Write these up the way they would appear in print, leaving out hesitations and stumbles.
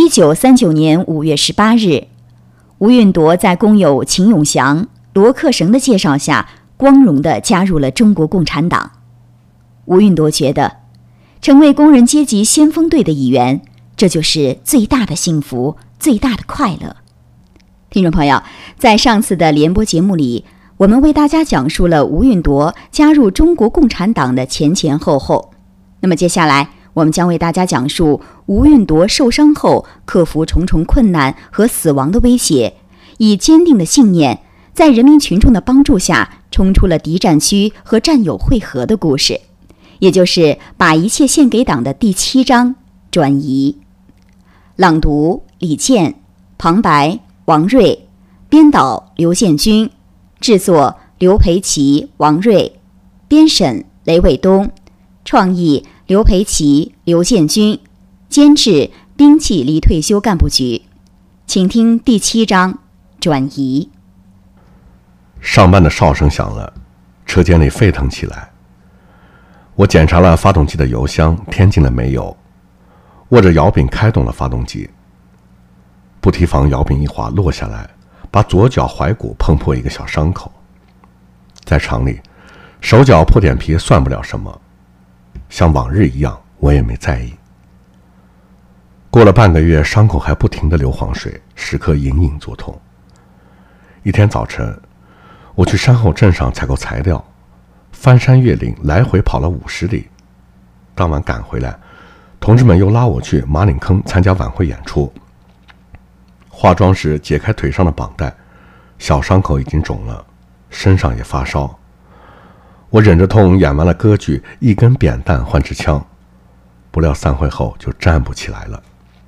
1939年5月18日，吴运铎在工友秦永祥、罗克绳的介绍下，光荣地加入了中国共产党。吴运铎觉得，成为工人阶级先锋队的一员，这就是最大的幸福，最大的快乐。听众朋友，在上次的联播节目里，我们为大家讲述了吴运铎加入中国共产党的前前后后。那么接下来，我们将为大家讲述吴运铎受伤后克服重重困难和死亡的威胁，以坚定的信念，在人民群众的帮助下冲出了敌占区和战友会合的故事，也就是把一切献给党的第7章转移。朗读李健，旁白王瑞，编导刘建军，制作刘培奇、王瑞，编审雷伟东，创意刘培奇、刘建军，监制兵器离退休干部局。请听第7章转移。 上班的哨声响了，车间里沸腾起来。我检查了发动机的油箱，添进了煤油，握着摇柄开动了发动机。不提防摇柄一滑落下来，把左脚踝骨碰破一个小伤口。在厂里，手脚破点皮算不了什么，像往日一样，我也没在意。过了半个月，伤口还不停地流黄水，时刻隐隐作痛。一天早晨，我去山后镇上采购材料，翻山越岭，来回跑了50里。当晚赶回来，同志们又拉我去马岭坑参加晚会演出。化妆时解开腿上的绑带，小伤口已经肿了，身上也发烧。我忍着痛演完了歌剧，一根扁担换支枪，不料散会后就站不起来了。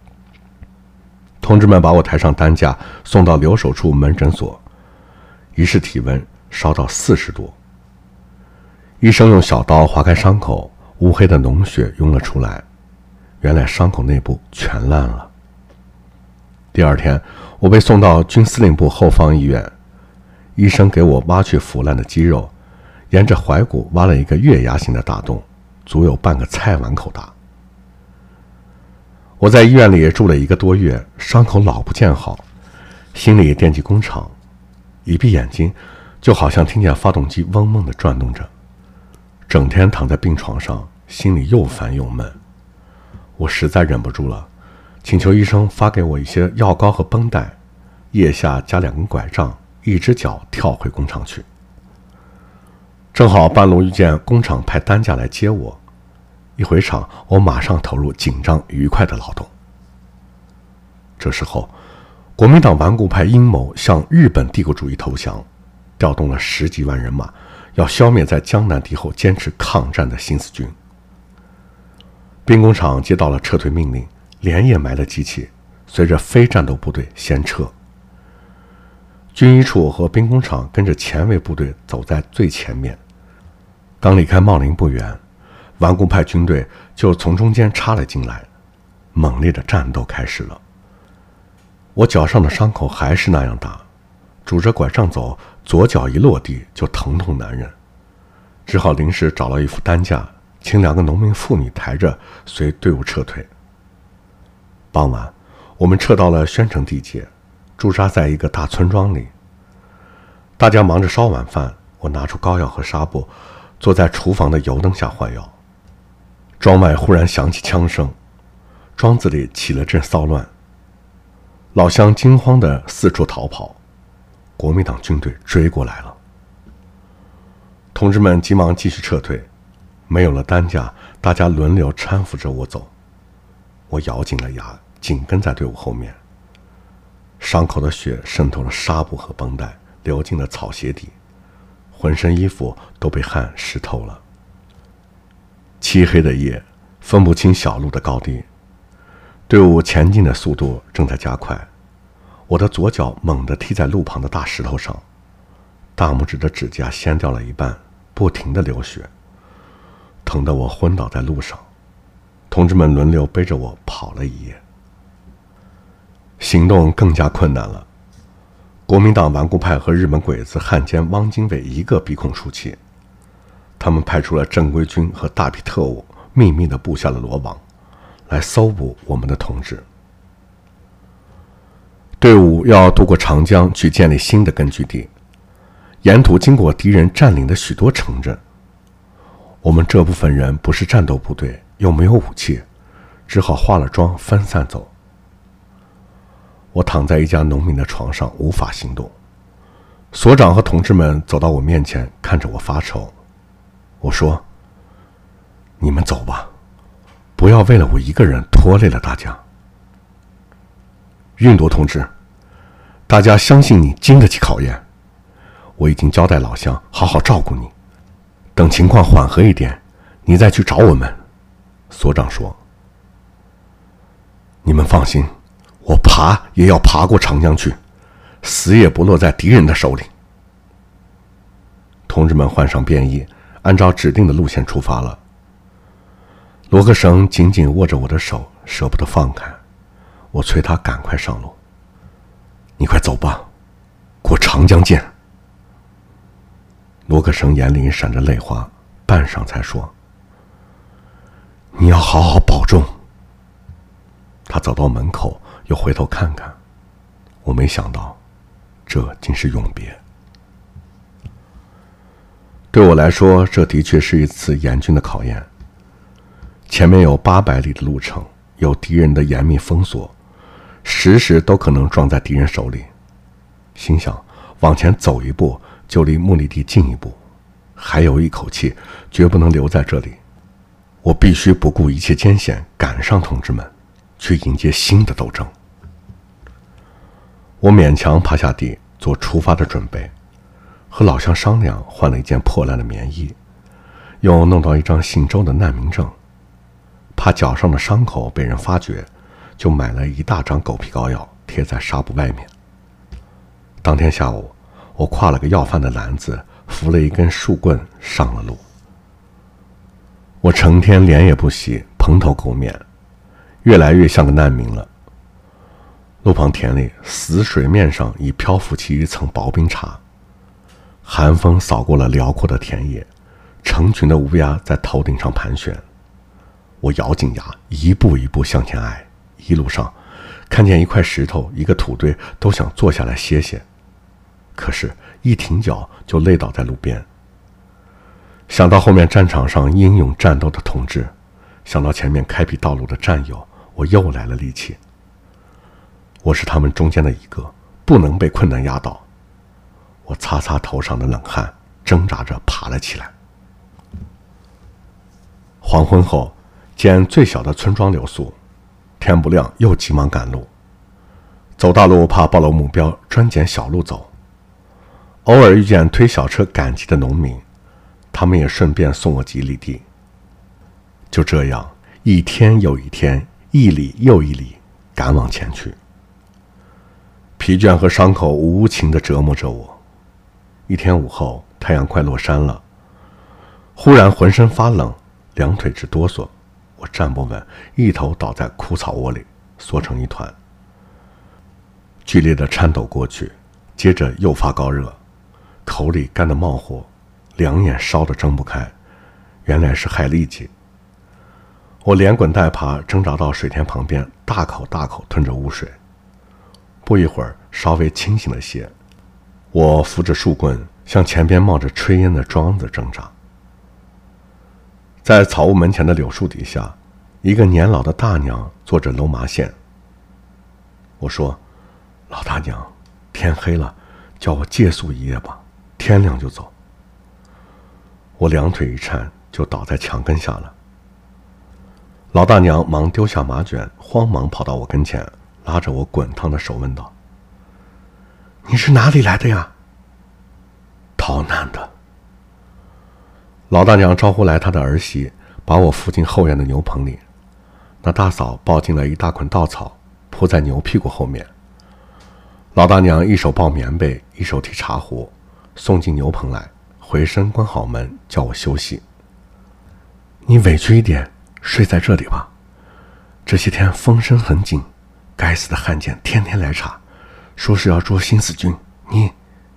同志们把我抬上担架，送到留守处门诊所，一试体温，烧到40度。医生用小刀划开伤口，乌黑的脓血涌了出来，原来伤口内部全烂了。第二天，我被送到军司令部后方医院，医生给我挖去腐烂的肌肉，沿着踝骨挖了一个月牙形的大洞，足有半个菜碗口大。我在医院里住了1个多月，伤口老不见好，心里惦记工厂，一闭眼睛就好像听见发动机嗡嗡地转动着，整天躺在病床上，心里又烦又闷。我实在忍不住了，请求医生发给我一些药膏和绷带，腋下加2根拐杖，一只脚跳回工厂去。正好半路遇见工厂派担架来接我，一回厂，我马上投入紧张愉快的劳动。这时候，国民党顽固派阴谋向日本帝国主义投降，调动了10几万人马，要消灭在江南敌后坚持抗战的新四军。兵工厂接到了撤退命令，连夜埋了机器，随着非战斗部队先撤。军医处和兵工厂跟着前卫部队走在最前面，刚离开茂林不远，顽固派军队就从中间插了进来，猛烈的战斗开始了。我脚上的伤口还是那样大，拄着拐杖走，左脚一落地就疼痛难忍，只好临时找了一副担架，请2个农民妇女抬着随队伍撤退。傍晚，我们撤到了宣城地界，驻扎在一个大村庄里。大家忙着烧晚饭，我拿出膏药和纱布，坐在厨房的油灯下换药。庄外忽然响起枪声，庄子里起了阵骚乱。老乡惊慌地四处逃跑，国民党军队追过来了。同志们急忙继续撤退，没有了担架，大家轮流搀扶着我走。我咬紧了牙，紧跟在队伍后面。伤口的血渗透了纱布和绷带，流进了草鞋底，浑身衣服都被汗湿透了。漆黑的夜，分不清小路的高低，队伍前进的速度正在加快。我的左脚猛地踢在路旁的大石头上，大拇指的指甲掀掉了一半，不停地流血，疼得我昏倒在路上。同志们轮流背着我跑了一夜。行动更加困难了，国民党顽固派和日本鬼子汉奸汪精卫一个鼻孔出气，他们派出了正规军和大批特务，秘密地布下了罗网，来搜捕我们的同志。 队伍要渡过长江去建立新的根据地，沿途经过敌人占领的许多城镇。我们这部分人不是战斗部队，又没有武器，只好化了妆分散走。我躺在一家农民的床上，无法行动。所长和同志们走到我面前，看着我发愁。我说：“你们走吧，不要为了我一个人拖累了大家。”运铎同志，大家相信你经得起考验。我已经交代老乡好好照顾你，等情况缓和一点，你再去找我们。所长说：“你们放心，我爬也要爬过长江去，死也不落在敌人的手里。”同志们换上便衣，按照指定的路线出发了。罗克生紧紧握着我的手，舍不得放开。我催他赶快上路。你快走吧，过长江见。罗克生眼里闪着泪花，半晌才说：“你要好好保重。”他走到门口，又回头看看。我没想到，这竟是永别。对我来说，这的确是一次严峻的考验。前面有800里的路程，有敌人的严密封锁，时时都可能撞在敌人手里。心想，往前走一步，就离目的地近一步，还有一口气，绝不能留在这里。我必须不顾一切艰险，赶上同志们，去迎接新的斗争。我勉强爬下地，做出发的准备，和老乡商量，换了一件破烂的棉衣，又弄到一张姓周的难民证。怕脚上的伤口被人发觉，就买了一大张狗皮膏药，贴在纱布外面。当天下午，我挎了个要饭的篮子，扶了一根树棍上了路。我成天脸也不洗，蓬头垢面，越来越像个难民了。路旁田里，死水面上已漂浮起一层薄冰碴，寒风扫过了辽阔的田野，成群的乌鸦在头顶上盘旋。我咬紧牙，一步一步向前挨，一路上看见一块石头，一个土堆，都想坐下来歇歇，可是一停脚就累倒在路边。想到后面战场上英勇战斗的同志，想到前面开辟道路的战友，我又来了力气。我是他们中间的一个，不能被困难压倒。我擦擦头上的冷汗，挣扎着爬了起来。黄昏后，见最小的村庄留宿，天不亮又急忙赶路。走大路怕暴露目标，专拣小路走。偶尔遇见推小车赶集的农民，他们也顺便送我几里地。就这样，一天又一天，一里又一里，赶往前去。疲倦和伤口无情地折磨着我。一天午后，太阳快落山了，忽然浑身发冷，两腿直哆嗦，我站不稳，一头倒在枯草窝里，缩成一团。剧烈的颤抖过去，接着又发高热，口里干得冒火，两眼烧得睁不开，原来是害痢疾。我连滚带爬挣扎到水田旁边，大口大口吞着污水。不一会儿，稍微清醒了些，我扶着树棍向前边冒着炊烟的庄子挣扎。在草屋门前的柳树底下，一个年老的大娘做着搂麻线。我说：“老大娘，天黑了，叫我借宿一夜吧，天亮就走。”我两腿一颤，就倒在墙根下了。老大娘忙丢下麻卷，慌忙跑到我跟前，拉着我滚烫的手问道：“你是哪里来的呀？”“逃难的。”老大娘招呼来她的儿媳，把我扶进后院的牛棚里。那大嫂抱进了一大捆稻草，铺在牛屁股后面。老大娘一手抱棉被，一手提茶壶，送进牛棚来，回身关好门，叫我休息。“你委屈一点，睡在这里吧。这些天风声很紧，该死的汉奸天天来查，说是要捉新四军。你……”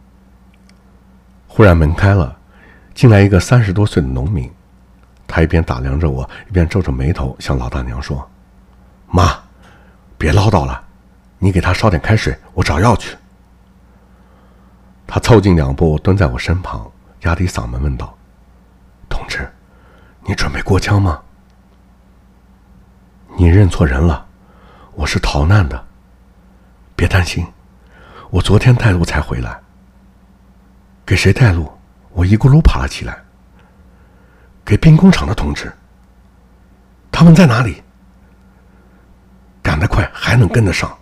忽然门开了，进来一个30多岁的农民，他一边打量着我，一边皱着眉头向老大娘说：“妈，别唠叨了， 你给他烧点开水，我找药去。他凑近2步，蹲在我身旁，压低嗓门问道：“同志，你准备过江吗？”“你认错人了，我是逃难的。别担心，我昨天带路才回来。”“给谁带路？”我一咕噜爬了起来。“给兵工厂的同志。”“他们在哪里？”“赶得快，还能跟得上。”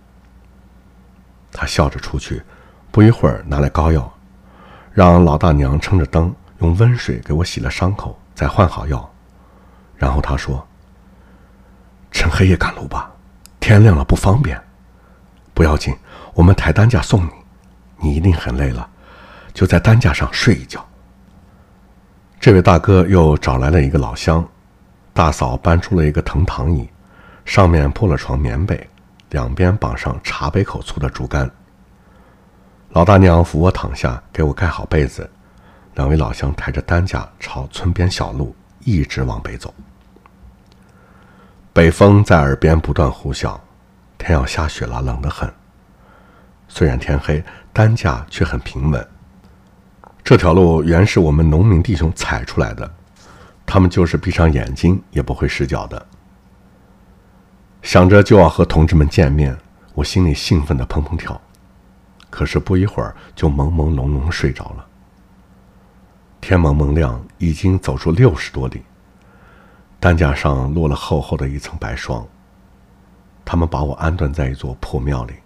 他笑着出去，不一会儿拿来膏药，让老大娘撑着灯用温水给我洗了伤口，再换好药。然后他说：“趁黑夜赶路吧，天亮了不方便。不要紧，我们抬担架送你，你一定很累了，就在担架上睡一觉。”这位大哥又找来了一个老乡，大嫂搬出了一个藤躺椅，上面铺了床棉被，两边绑上茶杯口粗的竹竿。老大娘扶我躺下，给我盖好被子，两位老乡抬着担架朝村边小路一直往北走。北风在耳边不断呼啸，天要下雪了，冷得很。虽然天黑，担架却很平稳。这条路原是我们农民弟兄踩出来的，他们就是闭上眼睛也不会失脚的。想着就要和同志们见面，我心里兴奋地砰砰跳，可是不一会儿就朦朦胧胧睡着了。天蒙蒙亮，已经走出60多里，担架上落了厚厚的一层白霜。他们把我安顿在一座破庙里。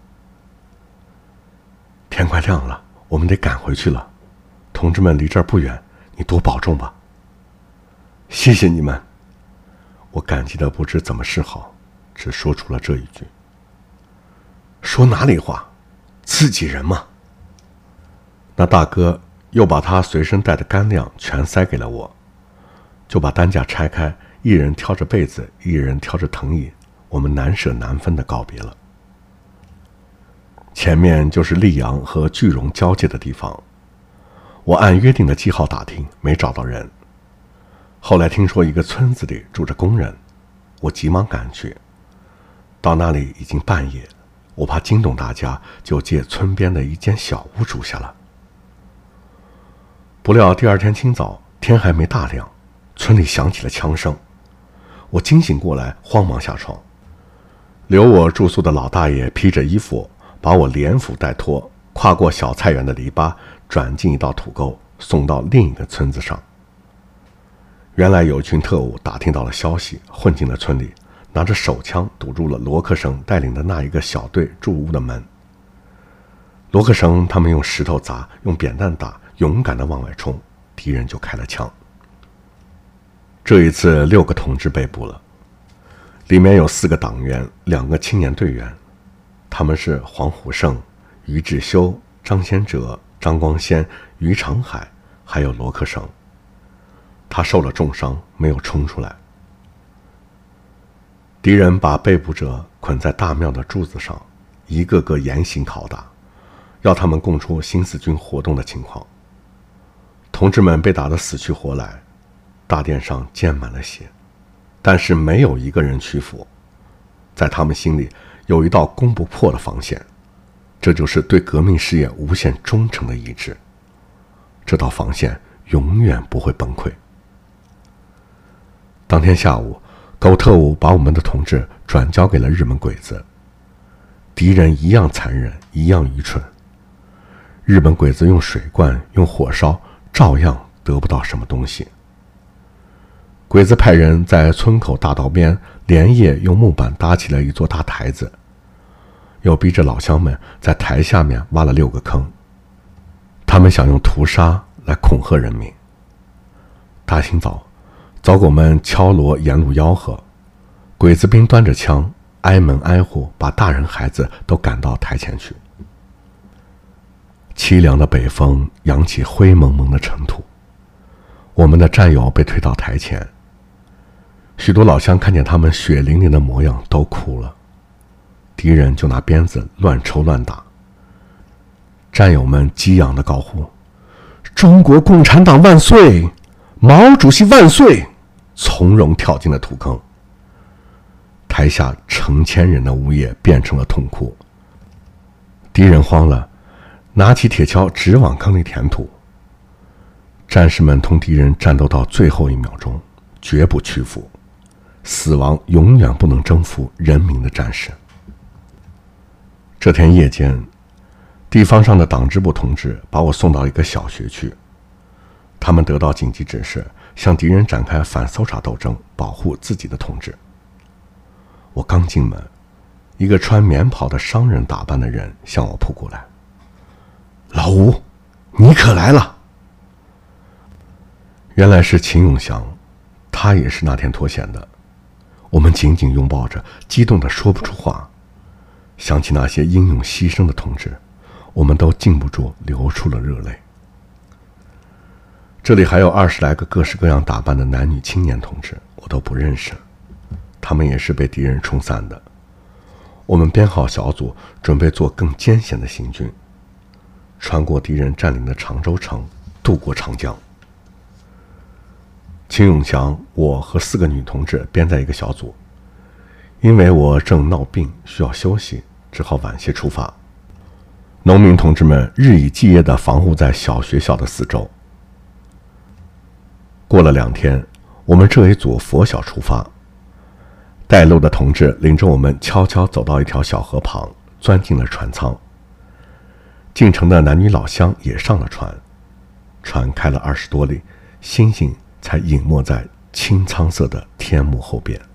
天快亮了，我们得赶回去了。同志们离这儿不远，你多保重吧。谢谢你们。我感激得不知怎么是好，只说出了这一句。说哪里话，自己人嘛。那大哥又把他随身带的干粮全塞给了我，就把担架拆开，一人挑着被子，一人挑着藤椅，我们难舍难分地告别了。前面就是溧阳和句容交界的地方，我按约定的记号打听，没找到人。后来听说一个村子里住着工人，我急忙赶去。到那里已经半夜，我怕惊动大家，就借村边的一间小屋住下了。不料第二天清早，天还没大亮，村里响起了枪声。我惊醒过来，慌忙下床。留我住宿的老大爷披着衣服，把我连扶带拖，跨过小菜园的篱笆，转进一道土沟，送到另一个村子上。原来有群特务打听到了消息，混进了村里，拿着手枪堵住了罗克生带领的那一个小队住屋的门。罗克生他们用石头砸，用扁担打，勇敢地往外冲，敌人就开了枪。这一次6个同志被捕了，里面有4个党员，2个青年队员，他们是黄虎胜、于志修、张先哲、张光先、于长海，还有罗克生。他受了重伤，没有冲出来。敌人把被捕者捆在大庙的柱子上，一个个严刑拷打，要他们供出新四军活动的情况。同志们被打得死去活来，大殿上溅满了血，但是没有一个人屈服。在他们心里有一道攻不破的防线，这就是对革命事业无限忠诚的意志。这道防线永远不会崩溃。当天下午，狗特务把我们的同志转交给了日本鬼子。敌人一样残忍，一样愚蠢。日本鬼子用水灌，用火烧，照样得不到什么东西。鬼子派人在村口大道边连夜用木板搭起了一座大台子，又逼着老乡们在台下面挖了6个坑。他们想用屠杀来恐吓人民。大清早，走狗们敲锣沿路吆喝，鬼子兵端着枪挨门挨户把大人孩子都赶到台前去。凄凉的北风扬起灰蒙蒙的尘土，我们的战友被推到台前，许多老乡看见他们血淋淋的模样都哭了。敌人就拿鞭子乱抽乱打，战友们激昂地高呼：“中国共产党万岁！毛主席万岁！”从容跳进了土坑。台下成千人的呜咽变成了痛哭， 敌人慌了，拿起铁锹直往坑里填土。战士们同敌人战斗到最后1秒钟，绝不屈服。死亡永远不能征服人民的战士。这天夜间，地方上的党支部同志把我送到一个小学去，他们得到紧急指示，向敌人展开反搜查斗争，保护自己的同志。我刚进门，一个穿棉袍的商人打扮的人向我扑过来：“老吴，你可来了！”原来是秦永祥，他也是那天脱险的。我们紧紧拥抱着，激动得说不出话。想起那些英勇牺牲的同志，我们都禁不住流出了热泪。这里还有20来个各式各样打扮的男女青年同志，我都不认识，他们也是被敌人冲散的。我们编好小组，准备做更艰险的行军，穿过敌人占领的常州城，渡过长江。秦永强，我和4个女同志编在一个小组，因为我正闹病需要休息，只好晚些出发。农民同志们日以继夜地防护在小学校的四周。过了2天，我们这一组拂晓出发，带路的同志领着我们悄悄走到一条小河旁，钻进了船舱。进城的男女老乡也上了船，船开了20多里，星星才隐没在青苍色的天幕后边。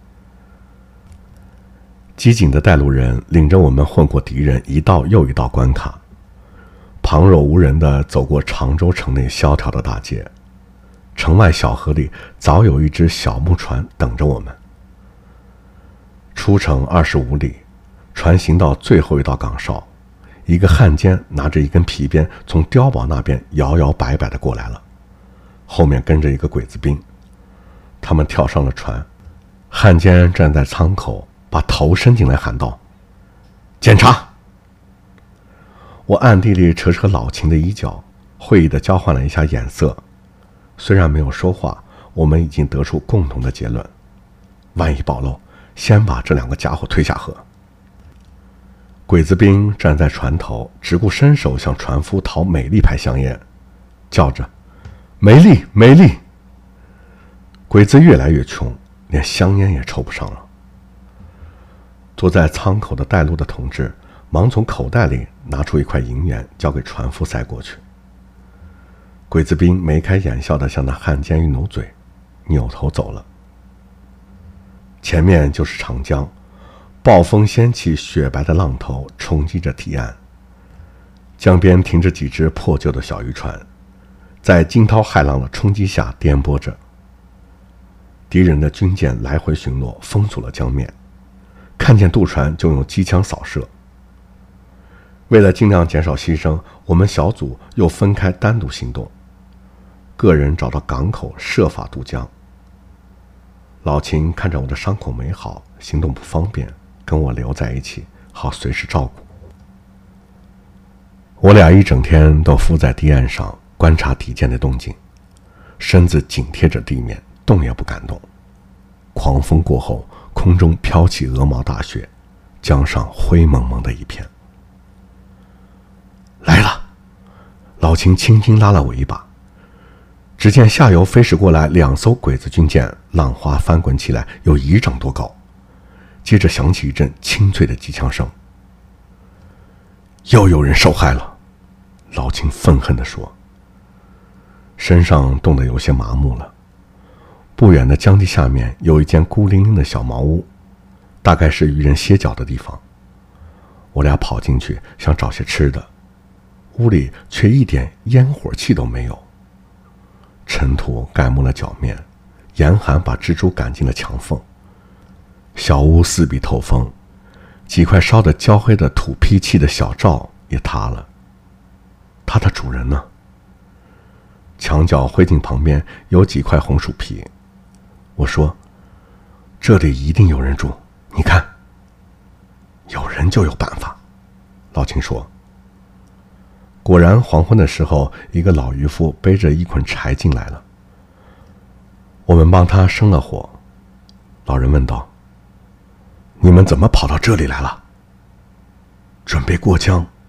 机警的带路人领着我们混过敌人一道又一道关卡，旁若无人地走过常州城内萧条的大街。城外小河里早有一只小木船等着我们。出城25里，船行到最后一道岗哨，一个汉奸拿着一根皮鞭从碉堡那边摇摇摆摆地过来了，后面跟着一个鬼子兵。他们跳上了船，汉奸站在舱口，把头伸进来喊道：“检查！”我暗地里扯扯老秦的衣角，会意地交换了一下眼色。虽然没有说话，我们已经得出共同的结论：万一暴露，先把这2个家伙推下河。鬼子兵站在船头，只顾伸手向船夫讨美丽牌香烟，叫着：“美丽，美丽！”鬼子越来越穷，连香烟也抽不上了。坐在舱口的带路的同志忙从口袋里拿出一块银元，交给船夫塞过去。鬼子兵眉开眼笑地向那汉奸一努嘴，扭头走了。前面就是长江，暴风掀起雪白的浪头，冲击着堤岸。江边停着几只破旧的小渔船，在惊涛骇浪的冲击下颠簸着。敌人的军舰来回巡逻，封锁了江面，看见渡船就用机枪扫射。为了尽量减少牺牲，我们小组又分开单独行动，个人找到港口设法渡江。老秦看着我的伤口没好，行动不方便，跟我留在一起，好随时照顾。我俩一整天都伏在堤岸上观察敌舰的动静，身子紧贴着地面，动也不敢动。狂风过后，空中飘起鹅毛大雪，江上灰蒙蒙的一片。来了！老秦轻轻拉了我一把，只见下游飞驶过来2艘鬼子军舰，浪花翻滚起来，有1丈多高。接着响起一阵清脆的机枪声。又有人受害了，老秦愤恨地说，身上冻得有些麻木了。不远的江堤下面有一间孤零零的小茅屋，大概是渔人歇脚的地方。我俩跑进去想找些吃的，屋里却一点烟火气都没有。尘土盖没了脚面，严寒把蜘蛛赶进了墙缝。小屋四壁透风，几块烧得焦黑的土坯砌的小灶也塌了。它的主人呢？墙角灰烬旁边有几块红薯皮。我说，这里一定有人住，你看。有人就有办法，老秦说。果然黄昏的时候，一个老渔夫背着一捆柴进来了。我们帮他生了火。老人问道，你们怎么跑到这里来了？准备过江，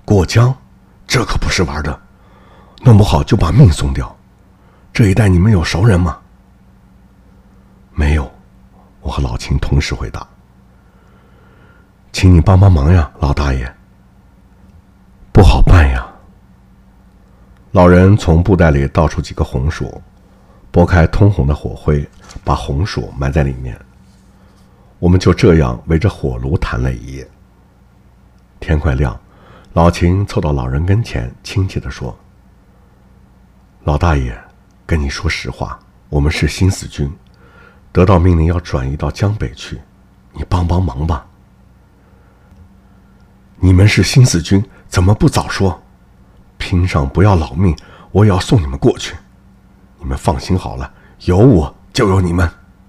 过江，这可不是玩的，弄不好就把命送掉。这一带你们有熟人吗？没有，我和老秦同时回答。请你帮帮忙呀，老大爷。不好办呀。老人从布袋里倒出几个红薯，拨开通红的火灰，把红薯埋在里面。我们就这样围着火炉谈了一夜。天快亮，老秦凑到老人跟前，亲切地说：“老大爷，跟你说实话，我们是新四军，得到命令要转移到江北去，你帮帮忙吧。”你们是新四军，怎么不早说？拼上不要老命，我也要送你们过去。你们放心好了，有我就有你们。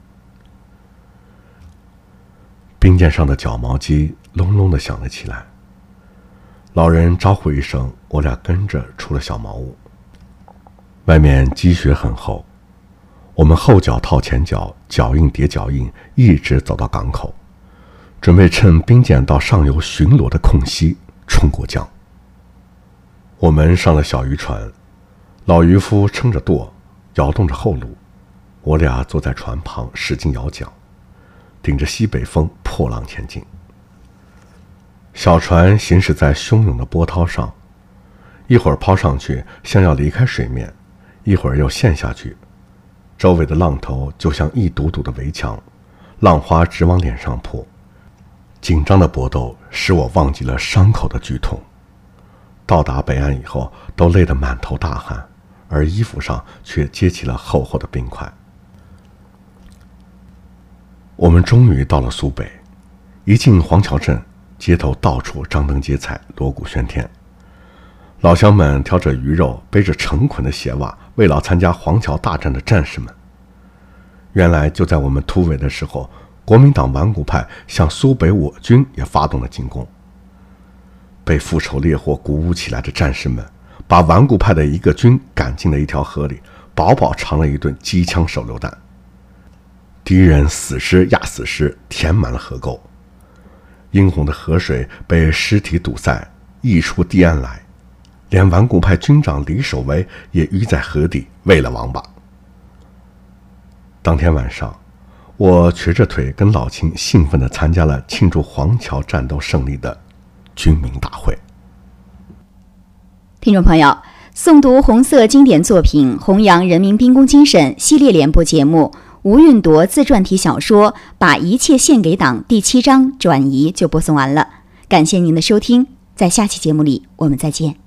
兵舰上的绞毛机隆隆地响了起来。老人招呼一声，我俩跟着出了小茅屋。外面积雪很厚，我们后脚套前脚，脚印叠脚印，一直走到港口，准备趁兵舰到上游巡逻的空隙冲过江。我们上了小渔船，老渔夫撑着舵，摇动着后橹，我俩坐在船旁使劲摇桨，顶着西北风破浪前进。小船行驶在汹涌的波涛上，一会儿抛上去像要离开水面，一会儿又陷下去，周围的浪头就像一堵堵的围墙，浪花直往脸上扑。紧张的搏斗使我忘记了伤口的剧痛。到达北岸以后，都累得满头大汗，而衣服上却结起了厚厚的冰块。我们终于到了苏北，一进黄桥镇，街头到处张灯结彩，锣鼓喧天。老乡们挑着鱼肉，背着成捆的鞋袜，为了参加黄桥大战的战士们。原来就在我们突围的时候，国民党顽固派向苏北我军也发动了进攻。被复仇烈火鼓舞起来的战士们，把顽固派的一个军赶进了一条河里，饱饱尝了一顿机枪手榴弹。敌人死尸压死尸，填满了河沟。殷红的河水被尸体堵塞，溢出堤岸来，连顽固派军长李守维也淤在河底，喂了王八。当天晚上，我瘸着腿跟老秦兴奋地参加了庆祝黄桥战斗胜利的军民大会。 听众朋友，诵读红色经典作品，弘扬人民兵工精神系列联播节目吴运铎自传体小说《把一切献给党》第7章转移就播送完了，感谢您的收听，在下期节目里我们再见。